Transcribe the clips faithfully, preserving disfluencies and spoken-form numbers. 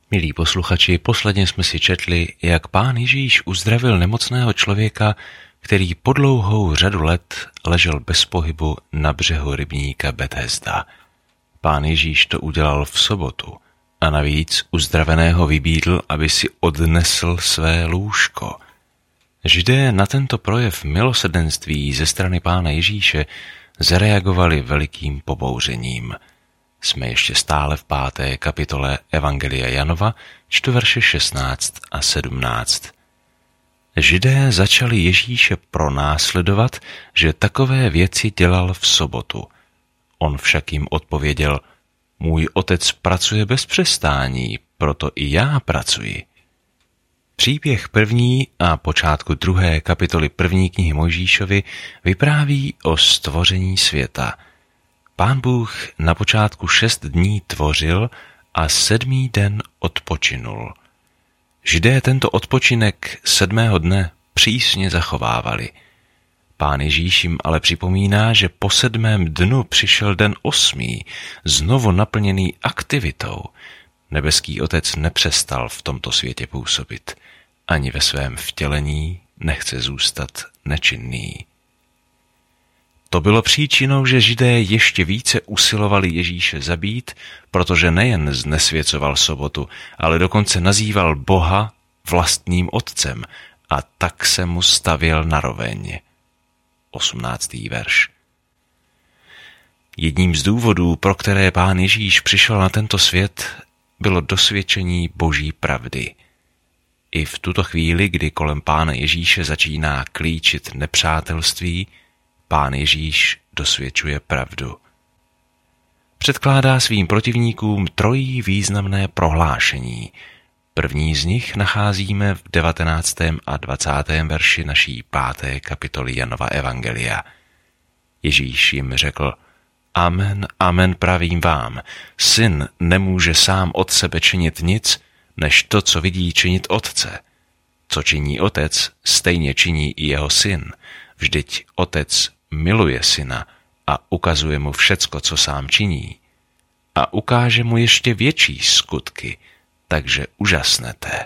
Milí posluchači, posledně jsme si četli, jak Pán Ježíš uzdravil nemocného člověka, který po dlouhou řadu let ležel bez pohybu na břehu rybníka Bethesda. Pán Ježíš to udělal v sobotu a navíc uzdraveného vybídl, aby si odnesl své lůžko. Židé na tento projev milosrdenství ze strany Pána Ježíše zareagovali velikým pobouřením. Jsme ještě stále v páté kapitole Evangelia Janova, čtu verše šestnáct a sedmnáct. Židé začali Ježíše pronásledovat, že takové věci dělal v sobotu. On však jim odpověděl: můj otec pracuje bez přestání, proto i já pracuji. Příběh první a počátku druhé kapitoly první knihy Mojžíšovy vypráví o stvoření světa. Pán Bůh na počátku šest dní tvořil a sedmý den odpočinul. Židé tento odpočinek sedmého dne přísně zachovávali. Pán Ježíš jim ale připomíná, že po sedmém dnu přišel den osmý, znovu naplněný aktivitou. Nebeský Otec nepřestal v tomto světě působit. Ani ve svém vtělení nechce zůstat nečinný. To bylo příčinou, že Židé ještě více usilovali Ježíše zabít, protože nejen znesvěcoval sobotu, ale dokonce nazýval Boha vlastním otcem a tak se mu stavěl naroveň. osmnáctý verš. Jedním z důvodů, pro které Pán Ježíš přišel na tento svět, bylo dosvědčení Boží pravdy. I v tuto chvíli, kdy kolem Pána Ježíše začíná klíčit nepřátelství, Pán Ježíš dosvědčuje pravdu. Předkládá svým protivníkům trojí významné prohlášení. První z nich nacházíme v devatenáctém a dvacátém verši naší páté kapitoly Janova Evangelia. Ježíš jim řekl: Amen, amen pravím vám, syn nemůže sám od sebe činit nic, než to, co vidí činit otce. Co činí otec, stejně činí i jeho syn. Vždyť otec miluje syna a ukazuje mu všecko, co sám činí. A ukáže mu ještě větší skutky, takže úžasnete.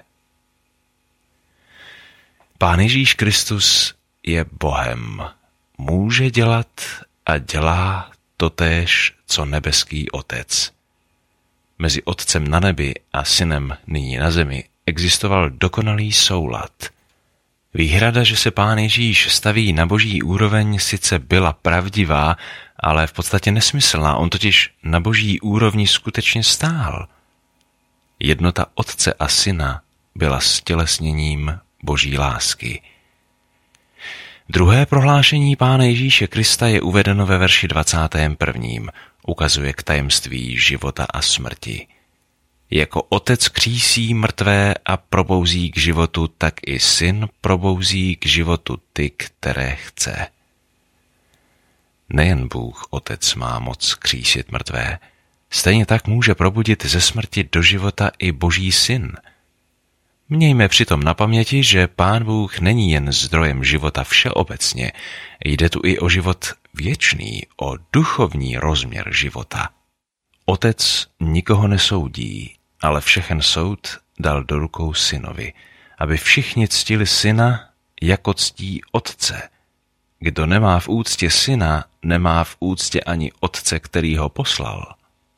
Pán Ježíš Kristus je Bohem. Může dělat a dělá totéž, co nebeský Otec. Mezi Otcem na nebi a Synem nyní na zemi existoval dokonalý soulad. Výhrada, že se Pán Ježíš staví na boží úroveň, sice byla pravdivá, ale v podstatě nesmyslná. On totiž na boží úrovni skutečně stál. Jednota Otce a Syna byla stělesněním boží lásky. Druhé prohlášení Pána Ježíše Krista je uvedeno ve verši dvacátém prvním. Ukazuje k tajemství života a smrti. Jako otec křísí mrtvé a probouzí k životu, tak i syn probouzí k životu ty, které chce. Nejen Bůh Otec má moc křísit mrtvé, stejně tak může probudit ze smrti do života i Boží Syn. Mějme přitom na paměti, že Pán Bůh není jen zdrojem života všeobecně, jde tu i o život věčný, o duchovní rozměr života. Otec nikoho nesoudí, ale všechen soud dal do rukou synovi, aby všichni ctili syna, jako ctí otce. Kdo nemá v úctě syna, nemá v úctě ani otce, který ho poslal.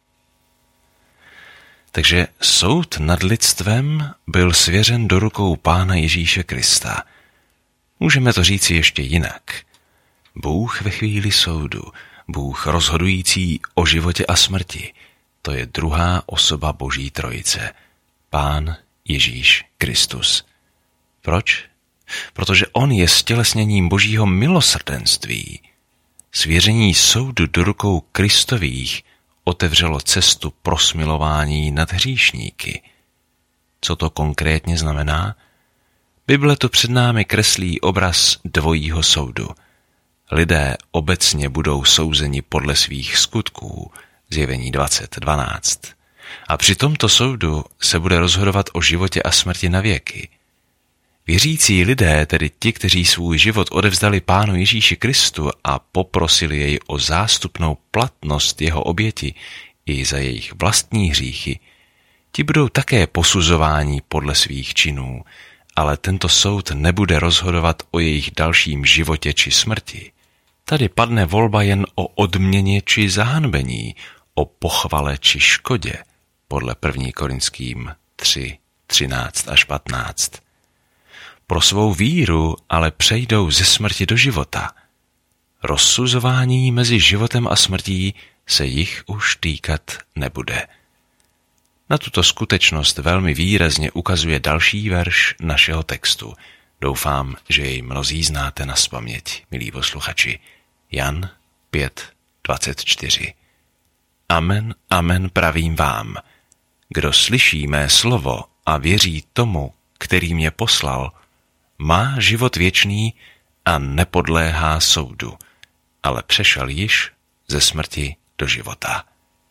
Takže soud nad lidstvem byl svěřen do rukou Pána Ježíše Krista. Můžeme to říci ještě jinak. Bůh ve chvíli soudu, Bůh rozhodující o životě a smrti, to je druhá osoba Boží trojice, Pán Ježíš Kristus. Proč? Protože on je stělesněním Božího milosrdenství. Svěření soudu do rukou Kristových otevřelo cestu pro smilování nad hříšníky. Co to konkrétně znamená? Bible tu před námi kreslí obraz dvojího soudu. Lidé obecně budou souzeni podle svých skutků, Zjevení dvacet dvanáct. A při tomto soudu se bude rozhodovat o životě a smrti na věky. Věřící lidé, tedy ti, kteří svůj život odevzdali Pánu Ježíši Kristu a poprosili jej o zástupnou platnost jeho oběti i za jejich vlastní hříchy, Ti budou také posuzováni podle svých činů, ale tento soud nebude rozhodovat o jejich dalším životě či smrti. Tady padne volba jen o odměně či zahanbení, o pochvale či škodě, podle první Korinským tři, třináct až patnáct. Pro svou víru ale přejdou ze smrti do života. Rozsuzování mezi životem a smrtí se jich už týkat nebude. Na tuto skutečnost velmi výrazně ukazuje další verš našeho textu. Doufám, že jej mnozí znáte nazpaměť, milí posluchači. Jan pět, dvacet čtyři. Amen, amen pravím vám. Kdo slyší mé slovo a věří tomu, který mě poslal, má život věčný a nepodléhá soudu, ale přešel již ze smrti do života.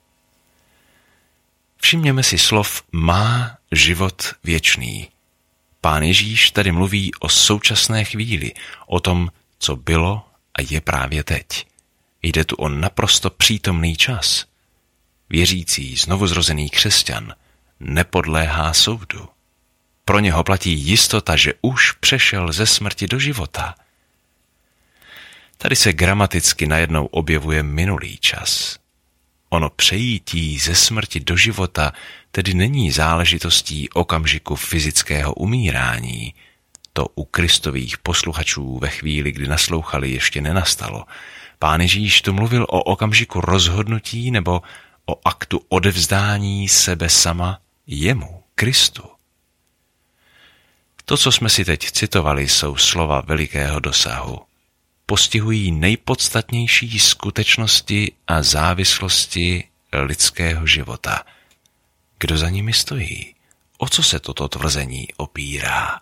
Všimněme si slov má život věčný. Pán Ježíš tady mluví o současné chvíli, o tom, co bylo a je právě teď. Jde tu o naprosto přítomný čas. Věřící, znovuzrozený křesťan nepodléhá soudu. Pro něho platí jistota, že už přešel ze smrti do života. Tady se gramaticky najednou objevuje minulý čas. Ono přejítí ze smrti do života tedy není záležitostí okamžiku fyzického umírání. To u Kristových posluchačů ve chvíli, kdy naslouchali, ještě nenastalo. Pán Ježíš tu mluvil o okamžiku rozhodnutí nebo o aktu odevzdání sebe sama jemu, Kristu. To, co jsme si teď citovali, jsou slova velikého dosahu. Postihují nejpodstatnější skutečnosti a závislosti lidského života. Kdo za nimi stojí? O co se toto tvrzení opírá?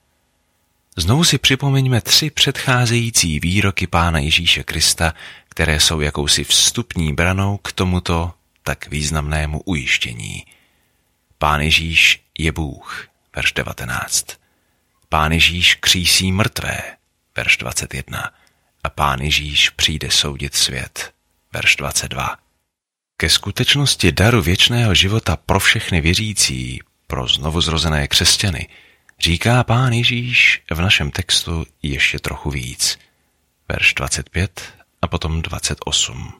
Znovu si připomeňme tři předcházející výroky Pána Ježíše Krista, které jsou jakousi vstupní branou k tomuto tak významnému ujištění. Pán Ježíš je Bůh, verš devatenáct. Pán Ježíš křísí mrtvé, verš dvacet jedna. A Pán Ježíš přijde soudit svět, verš dvacet dva. Ke skutečnosti daru věčného života pro všechny věřící, pro znovuzrozené křesťany, říká Pán Ježíš v našem textu ještě trochu víc, verš dvacet pět a potom dvacet osm.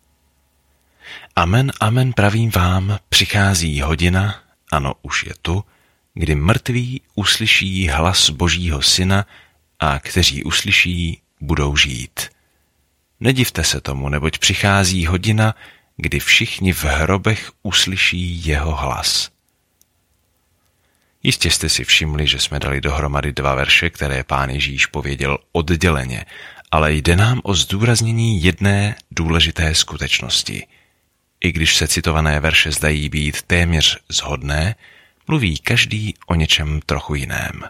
Amen, amen pravím vám, přichází hodina, ano už je tu, kdy mrtví uslyší hlas Božího Syna a kteří uslyší, budou žít. Nedivte se tomu, neboť přichází hodina, kdy všichni v hrobech uslyší jeho hlas. Jistě jste si všimli, že jsme dali dohromady dva verše, které Pán Ježíš pověděl odděleně, ale jde nám o zdůraznění jedné důležité skutečnosti. I když se citované verše zdají být téměř shodné, mluví každý o něčem trochu jiném.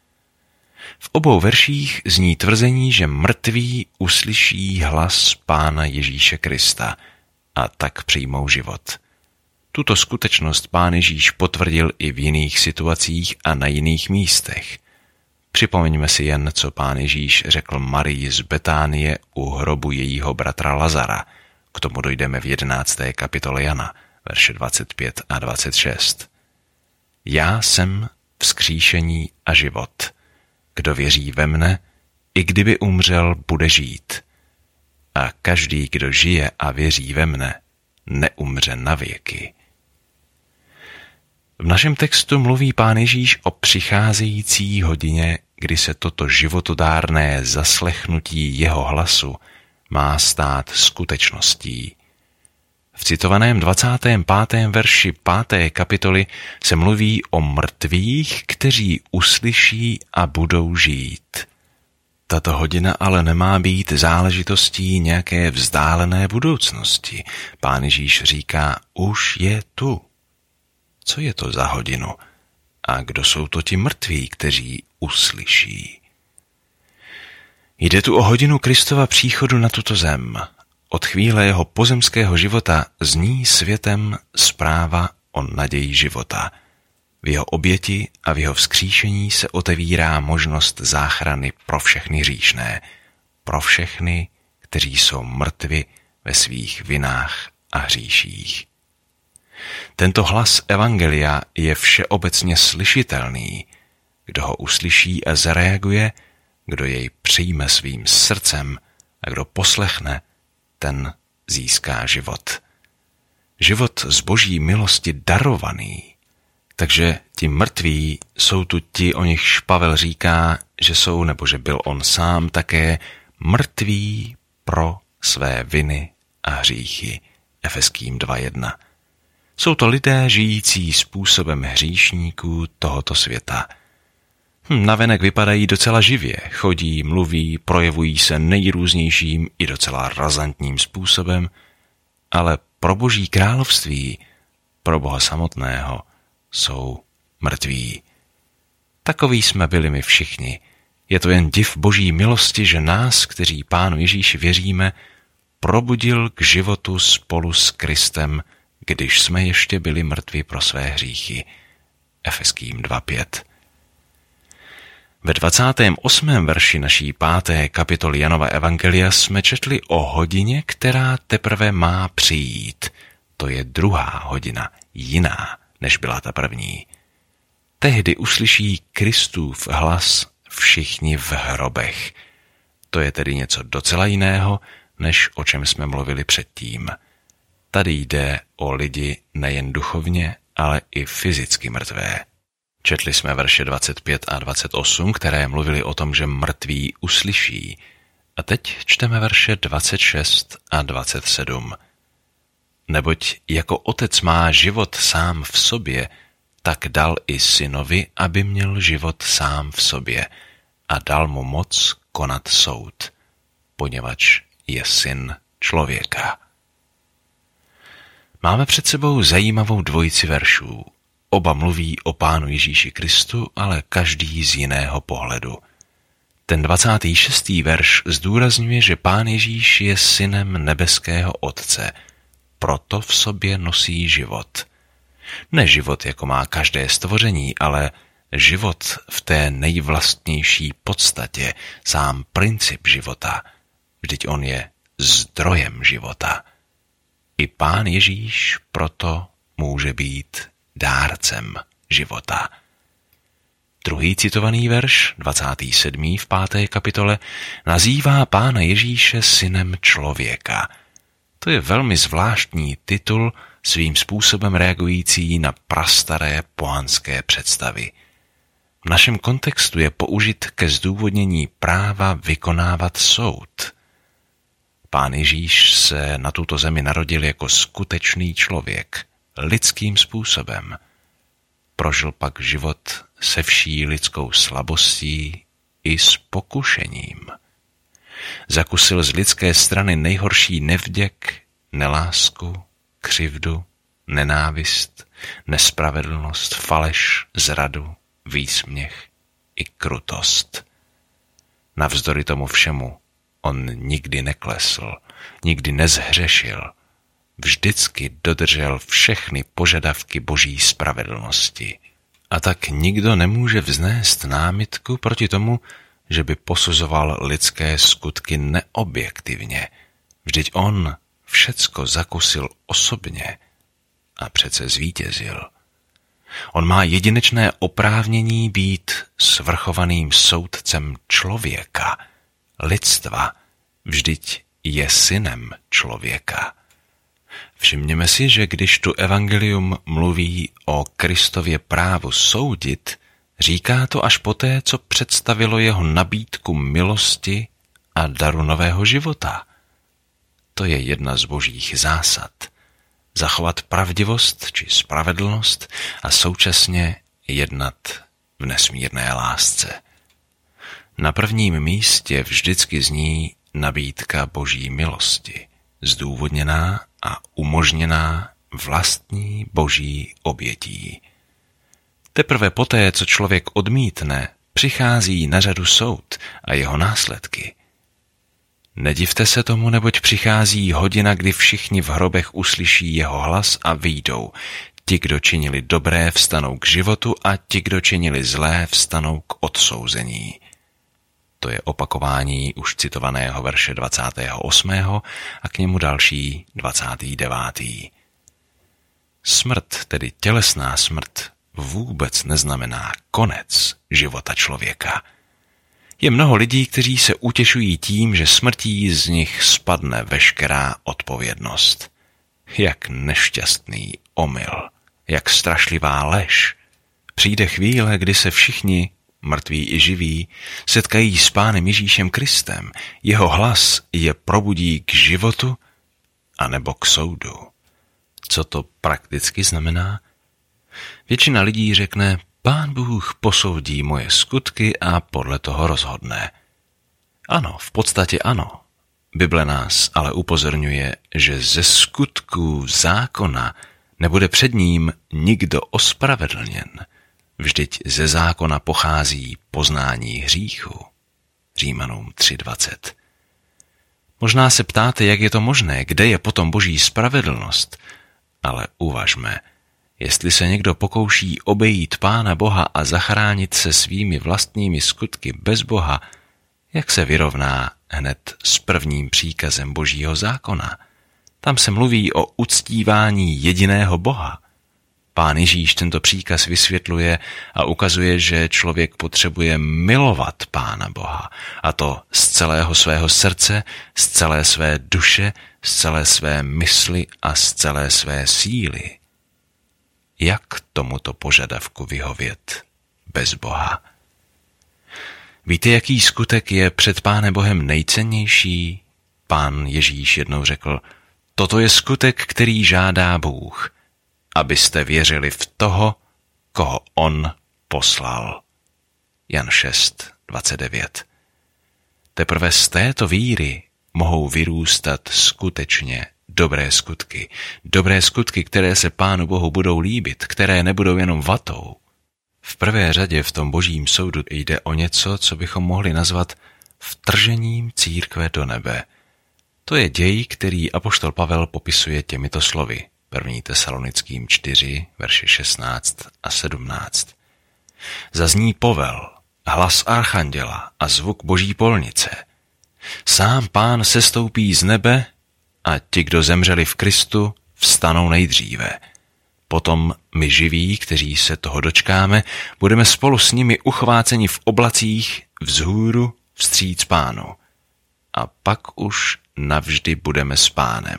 V obou verších zní tvrzení, že mrtví uslyší hlas Pána Ježíše Krista a tak přijmou život. Tuto skutečnost Pán Ježíš potvrdil i v jiných situacích a na jiných místech. Připomeňme si jen, co Pán Ježíš řekl Marii z Betánie u hrobu jejího bratra Lazara. K tomu dojdeme v jedenácté kapitole Jana, verše dvacet pět a dvacet šest. Já jsem vzkříšení a život. Kdo věří ve mne, i kdyby umřel, bude žít. A každý, kdo žije a věří ve mne, neumře na věky. V našem textu mluví Pán Ježíš o přicházející hodině, kdy se toto životodárné zaslechnutí jeho hlasu má stát skutečností. V citovaném dvacátém pátém verši páté kapitoly se mluví o mrtvých, kteří uslyší a budou žít. Tato hodina ale nemá být záležitostí nějaké vzdálené budoucnosti. Pán Ježíš říká, už je tu. Co je to za hodinu? A kdo jsou to ti mrtví, kteří uslyší? Jde tu o hodinu Kristova příchodu na tuto zem. Od chvíle jeho pozemského života zní světem zpráva o naději života. V jeho oběti a v jeho vzkříšení se otevírá možnost záchrany pro všechny hříšné, pro všechny, kteří jsou mrtvi ve svých vinách a hříších. Tento hlas evangelia je všeobecně slyšitelný. Kdo ho uslyší a zareaguje, kdo jej přijme svým srdcem a kdo poslechne, ten získá život. Život z boží milosti darovaný. Takže ti mrtví jsou tu ti, o nichž Pavel říká, že jsou, nebo že byl on sám také mrtví pro své viny a hříchy. Efeským dva jedna. Jsou to lidé žijící způsobem hříšníků tohoto světa. Hm, navenek vypadají docela živě, chodí, mluví, projevují se nejrůznějším i docela razantním způsobem, ale pro boží království, pro Boha samotného, jsou mrtví. Takoví jsme byli my všichni. Je to jen div boží milosti, že nás, kteří Pánu Ježíši věříme, probudil k životu spolu s Kristem, když jsme ještě byli mrtví pro své hříchy. Efeským dva pět. Ve dvacátém osmém verši naší páté kapitoly Janova evangelia jsme četli o hodině, která teprve má přijít. To je druhá hodina, jiná, než byla ta první. Tehdy uslyší Kristův hlas všichni v hrobech. To je tedy něco docela jiného, než o čem jsme mluvili předtím. Tady jde o lidi nejen duchovně, ale i fyzicky mrtvé. Četli jsme verše dvacet pět a dvacet osm, které mluvili o tom, že mrtví uslyší. A teď čteme verše dvacet šest a dvacet sedm. Neboť jako otec má život sám v sobě, tak dal i synovi, aby měl život sám v sobě a dal mu moc konat soud, poněvadž je syn člověka. Máme před sebou zajímavou dvojici veršů. Oba mluví o Pánu Ježíši Kristu, ale každý z jiného pohledu. Ten dvacátý šestý verš zdůrazňuje, že Pán Ježíš je synem nebeského Otce, proto v sobě nosí život. Ne život, jako má každé stvoření, ale život v té nejvlastnější podstatě, sám princip života. Vždyť on je zdrojem života. I Pán Ježíš proto může být dárcem života. Druhý citovaný verš, dvacátý sedmý v páté kapitole, nazývá Pána Ježíše synem člověka. To je velmi zvláštní titul, svým způsobem reagující na prastaré pohanské představy. V našem kontextu je použit ke zdůvodnění práva vykonávat soud. Pán Ježíš se na tuto zemi narodil jako skutečný člověk, lidským způsobem. Prožil pak život se vší lidskou slabostí i s pokušením. Zakusil z lidské strany nejhorší nevděk, nelásku, křivdu, nenávist, nespravedlnost, faleš, zradu, výsměch i krutost. Navzdory tomu všemu on nikdy neklesl, nikdy nezhřešil, vždycky dodržel všechny požadavky boží spravedlnosti. A tak nikdo nemůže vznést námitku proti tomu, že by posuzoval lidské skutky neobjektivně. Vždyť on všecko zakusil osobně a přece zvítězil. On má jedinečné oprávnění být svrchovaným soudcem člověka, lidstva, vždyť je synem člověka. Všimněme si, že když tu evangelium mluví o Kristově právu soudit, říká to až poté, co představilo jeho nabídku milosti a daru nového života. To je jedna z božích zásad. Zachovat pravdivost či spravedlnost a současně jednat v nesmírné lásce. Na prvním místě vždycky zní nabídka boží milosti, zdůvodněná a umožněná vlastní boží obětí. Teprve poté, co člověk odmítne, přichází na řadu soud a jeho následky. Nedivte se tomu, neboť přichází hodina, kdy všichni v hrobech uslyší jeho hlas a vyjdou. Ti, kdo činili dobré, vstanou k životu a ti, kdo činili zlé, vstanou k odsouzení. To je opakování už citovaného verše dvacátého osmého a k němu další dvacátý devátý. Smrt, tedy tělesná smrt, vůbec neznamená konec života člověka. Je mnoho lidí, kteří se utěšují tím, že smrtí z nich spadne veškerá odpovědnost. Jak nešťastný omyl, jak strašlivá lež. Přijde chvíle, kdy se všichni, mrtví i živí, setkají s Pánem Ježíšem Kristem. Jeho hlas je probudí k životu anebo k soudu. Co to prakticky znamená? Většina lidí řekne, Pán Bůh posoudí moje skutky a podle toho rozhodne. Ano, v podstatě ano. Bible nás ale upozorňuje, že ze skutků zákona nebude před ním nikdo ospravedlněn. Vždyť ze zákona pochází poznání hříchu. Římanům tři dvacet. Možná se ptáte, jak je to možné, kde je potom boží spravedlnost, ale uvažme, jestli se někdo pokouší obejít Pána Boha a zachránit se svými vlastními skutky bez Boha, jak se vyrovná hned s prvním příkazem božího zákona. Tam se mluví o uctívání jediného Boha. Pán Ježíš tento příkaz vysvětluje a ukazuje, že člověk potřebuje milovat Pána Boha, a to z celého svého srdce, z celé své duše, z celé své mysli a z celé své síly. Jak tomuto požadavku vyhovět bez Boha? Víte, jaký skutek je před Pánem Bohem nejcennější? Pán Ježíš jednou řekl, toto je skutek, který žádá Bůh, abyste věřili v toho, koho on poslal. Jan šest dvacet devět. Teprve z této víry mohou vyrůstat skutečně dobré skutky. Dobré skutky, které se Pánu Bohu budou líbit, které nebudou jenom vatou. V prvé řadě v tom božím soudu jde o něco, co bychom mohli nazvat vtržením církve do nebe. To je děj, který apoštol Pavel popisuje těmito slovy. první Tesalonickým čtyři, verše šestnáct a sedmnáct. Zazní povel, hlas archanděla a zvuk boží polnice. Sám Pán sestoupí z nebe a ti, kdo zemřeli v Kristu, vstanou nejdříve. Potom my živí, kteří se toho dočkáme, budeme spolu s nimi uchváceni v oblacích vzhůru vstříc Pánu. A pak už navždy budeme s Pánem.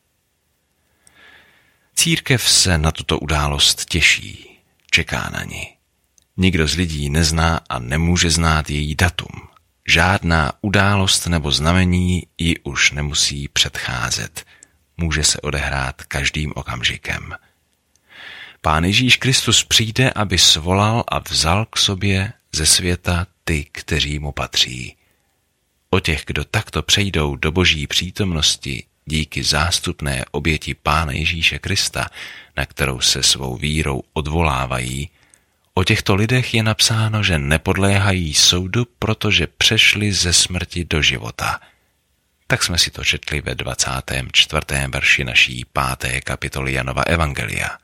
Církev se na tuto událost těší, čeká na ni. Nikdo z lidí nezná a nemůže znát její datum. Žádná událost nebo znamení ji už nemusí předcházet. Může se odehrát každým okamžikem. Pán Ježíš Kristus přijde, aby svolal a vzal k sobě ze světa ty, kteří mu patří. O těch, kdo takto přejdou do boží přítomnosti díky zástupné oběti Pána Ježíše Krista, na kterou se svou vírou odvolávají, o těchto lidech je napsáno, že nepodléhají soudu, protože přešli ze smrti do života. Tak jsme si to četli ve dvacátém čtvrtém verši naší páté kapitoly Janova evangelia.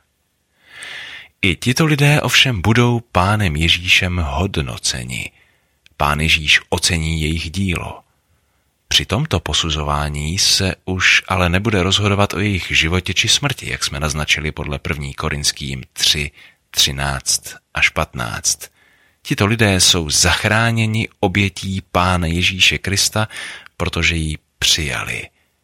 I tito lidé ovšem budou Pánem Ježíšem hodnoceni. Pán Ježíš ocení jejich dílo. Při tomto posuzování se už ale nebude rozhodovat o jejich životě či smrti, jak jsme naznačili podle první Korinským tři, třináct až patnáct. Tito lidé jsou zachráněni obětí Pána Ježíše Krista, protože ji přijali.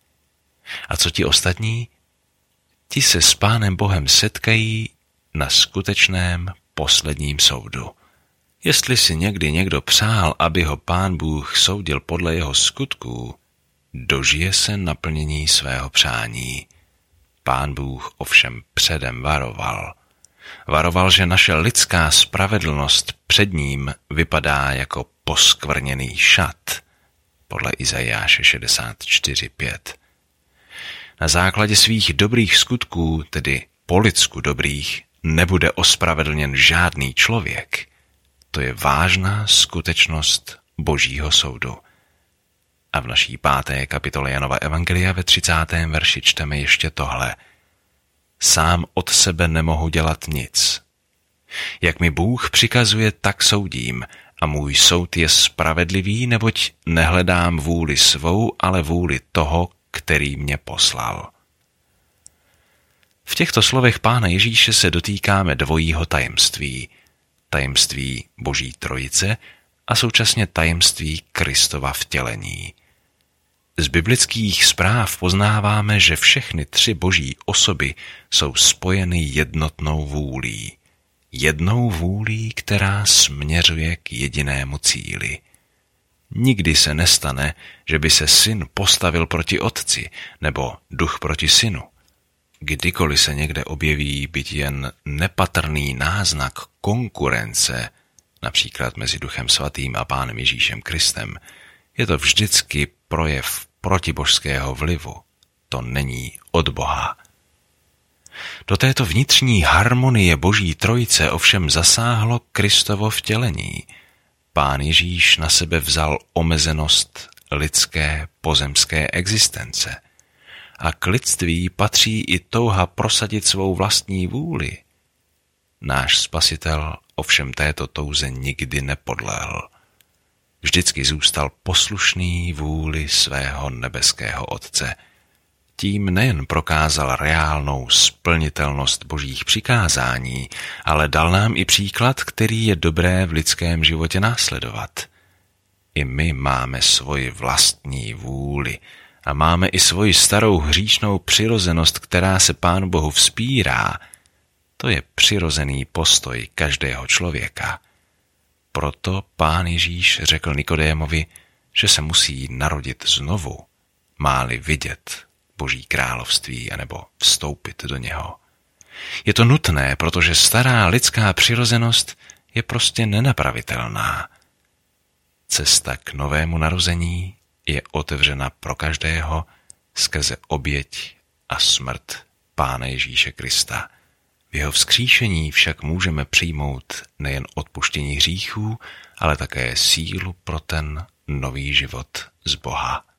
A co ti ostatní? Ti se s Pánem Bohem setkají na skutečném posledním soudu. Jestli si někdy někdo přál, aby ho Pán Bůh soudil podle jeho skutků, dožije se naplnění svého přání. Pán Bůh ovšem předem varoval. Varoval, že naše lidská spravedlnost před ním vypadá jako poskvrněný šat, podle Izajáše šedesát čtyři pět. Na základě svých dobrých skutků, tedy po lidsku dobrých, nebude ospravedlněn žádný člověk. To je vážná skutečnost božího soudu. A v naší páté kapitole Janova evangelia ve třicátém verši čteme ještě tohle. Sám od sebe nemohu dělat nic. Jak mi Bůh přikazuje, tak soudím, a můj soud je spravedlivý, neboť nehledám vůli svou, ale vůli toho, který mě poslal. V těchto slovech Pána Ježíše se dotýkáme dvojího tajemství. Tajemství Boží Trojice a současně tajemství Kristova vtělení. Z biblických zpráv poznáváme, že všechny tři boží osoby jsou spojeny jednotnou vůlí. Jednou vůlí, která směřuje k jedinému cíli. Nikdy se nestane, že by se syn postavil proti otci nebo duch proti synu. Kdykoliv se někde objeví byť jen nepatrný náznak konkurence, například mezi Duchem Svatým a Pánem Ježíšem Kristem, je to vždycky projev protibožského vlivu. To není od Boha. Do této vnitřní harmonie Boží Trojice ovšem zasáhlo Kristovo vtělení. Pán Ježíš na sebe vzal omezenost lidské pozemské existence. A k lidství patří i touha prosadit svou vlastní vůli. Náš Spasitel ovšem této touze nikdy nepodlehl. Vždycky zůstal poslušný vůli svého nebeského Otce. Tím nejen prokázal reálnou splnitelnost božích přikázání, ale dal nám i příklad, který je dobré v lidském životě následovat. I my máme svoji vlastní vůli a máme i svoji starou hříšnou přirozenost, která se Pánu Bohu vzpírá. To je přirozený postoj každého člověka. Proto Pán Ježíš řekl Nikodémovi, že se musí narodit znovu, má-li vidět Boží království anebo vstoupit do něho. Je to nutné, protože stará lidská přirozenost je prostě nenapravitelná. Cesta k novému narození je otevřena pro každého skrze oběť a smrt Pána Ježíše Krista. V jeho vzkříšení však můžeme přijmout nejen odpuštění hříchů, ale také sílu pro ten nový život z Boha.